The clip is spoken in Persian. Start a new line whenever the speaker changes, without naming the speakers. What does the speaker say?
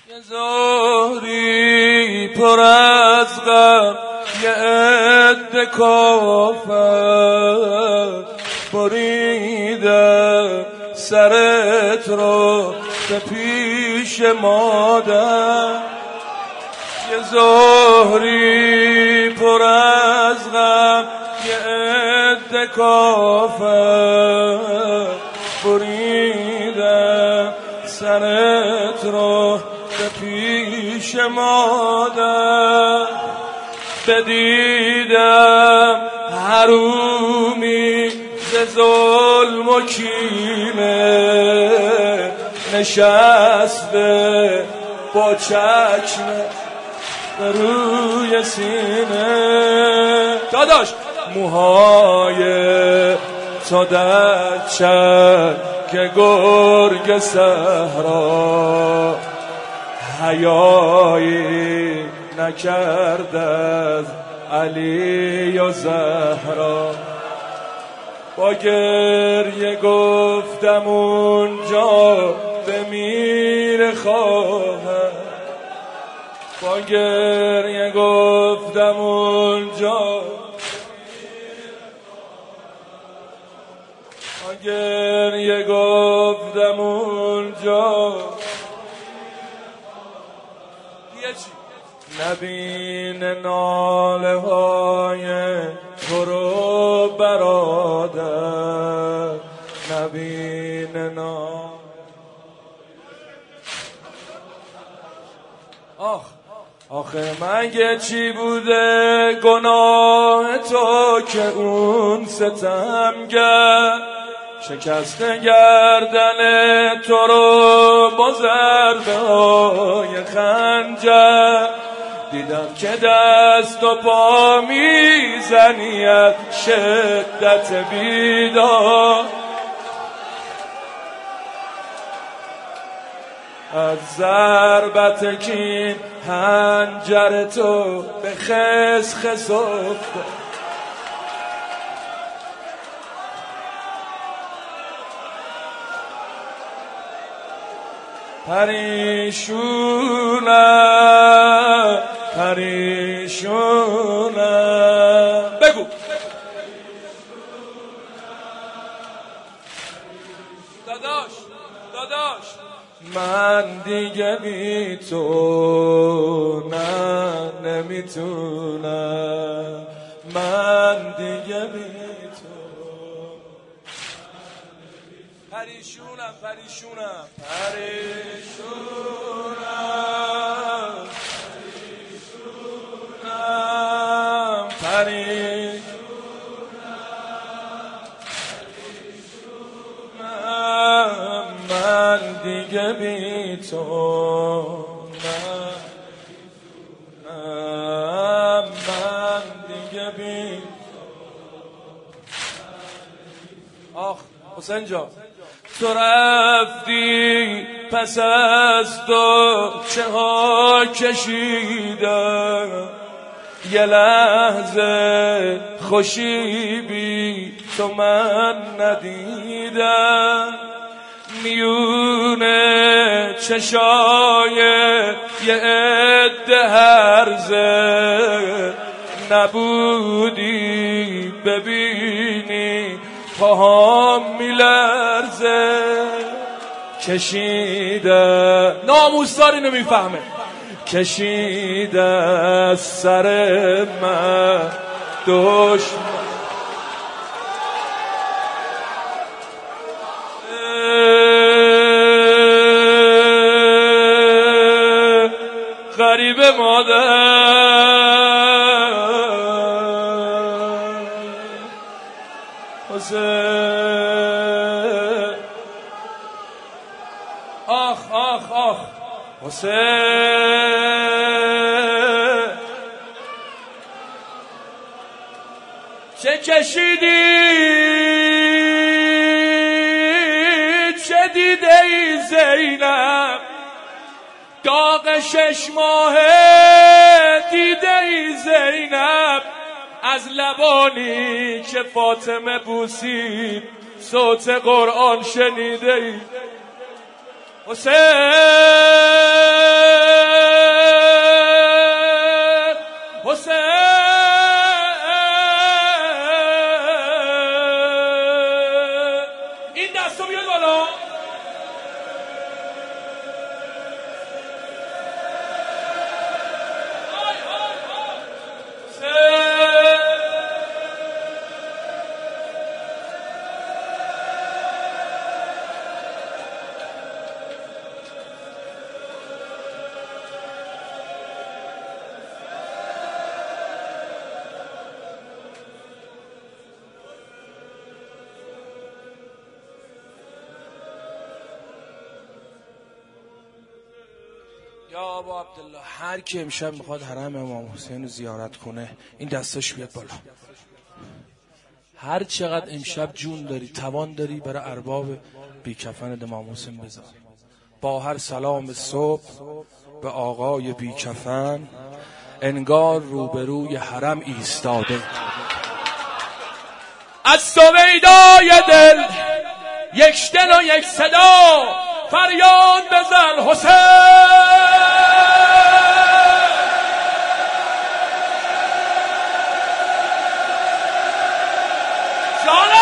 یه زهری پر از غم، یه عده کافر بریدم سرت رو به پیش مادر. یه زهری پر از غم، یه عده کافر بریدم سرت رو به پیش مادر. بدیدم حرومی ز ظلم و کینه نشسته با چکمه به روی سینه. داداش موهای تو در چرک گرگ صحرا حیایی نکرد از علی و زهرا. با گریه گفتم اونجا بمیر خواهم، با گریه گفتم اونجا، با گریه گفتم اونجا. نبین ناله های تو رو برادر، نبین ناله. آخه مگه چی بوده گناه تو که اون ستمگر شکسته گردن تو رو با ضربه های خنجر. دیدم که دست و پا میزنی از شدت بیدار، از ضربت کین حنجر تو به خسخس افتاد. پریشونم پریشونم. بگو داداش من دیگه بی تو نه نمیتونم، من دیگه بی تو پریشونم پریشونم من دیگه بی تو من دیگه بی. آخ حسین جان تو رفتی پس از تو چه ها کشیدم، یه لحظه خوشی بی تو من ندیدم. میونه چشای یه عده هرزه نبودی ببینی پاهام میلرزه. کشیده ناموسدار اینو میفهمه، کشیده از سر من دشمن. غریب مادر حسین. آخ حسین چه کشیدی چه دیده ای زینب، داغ 6 ماهه دیده ای زینب، از لبانی که فاطمه بوسید صوت قرآن شنیده ای حسین.
یا ابا عبدالله، هر کی امشب میخواد حرم امام حسین رو زیارت کنه این دستش بیاد بالا. هر چقدر امشب جون داری توان داری برای ارباب بیکفن امام حسین بذار. با هر سلام صبح به آقای بیکفن، انگار روبروی حرم ایستاده.
از سویدای دل یک دل و یک صدا فریاد بزن حسین. جان